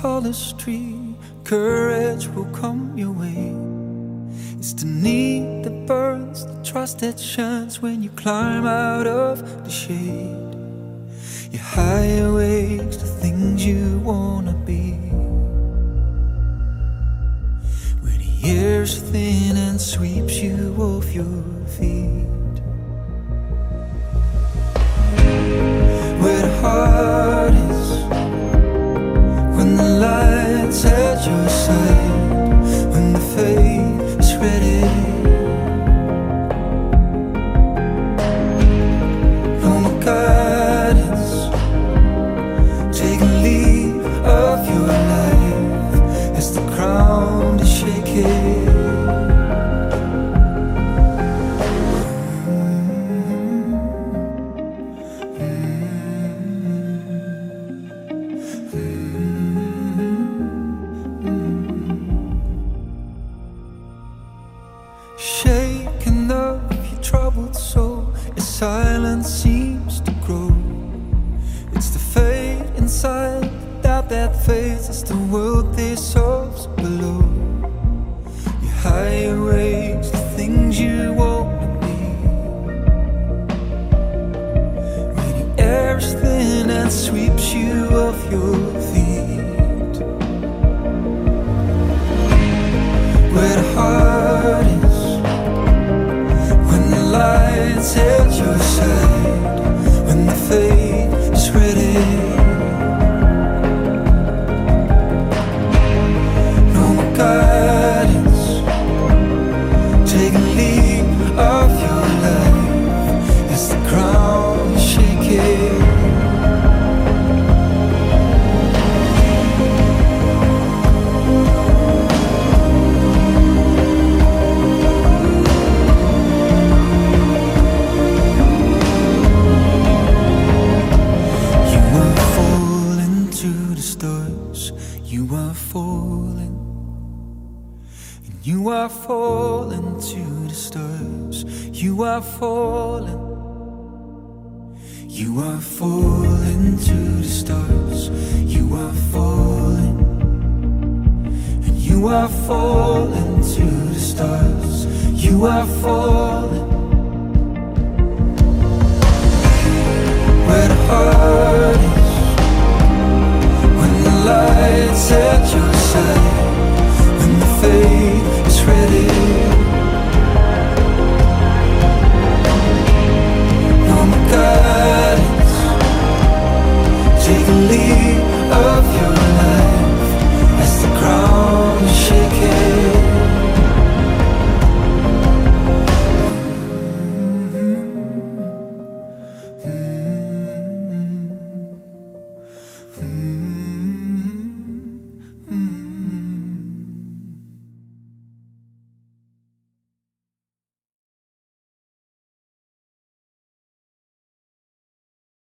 tallest tree, courage will come your way. It's the need that burns, the trust that shines when you climb out of the shade. Your higher wakes, the things you wanna be. When the air's thin and sweeps you off your feet. Where the heart is, when the light's at your side, when the faith is ready. No more guidance, taking leave of your life as the ground is shaking. Shaken up your troubled soul as silence seems to grow. It's the fate inside, the doubt that fades as the world dissolves below. Your higher wakes, the things you wanna be. When the air's thin and sweeps you off your feet. Where the heart is, lights at your side, when the faith is ready. No more guidance, taking lead of your life as the ground is shaking. You are falling, and you are falling to the stars. You are falling, you are falling to the stars. You are falling, and you are falling to the stars. You are falling, where the heart is, when the lights at your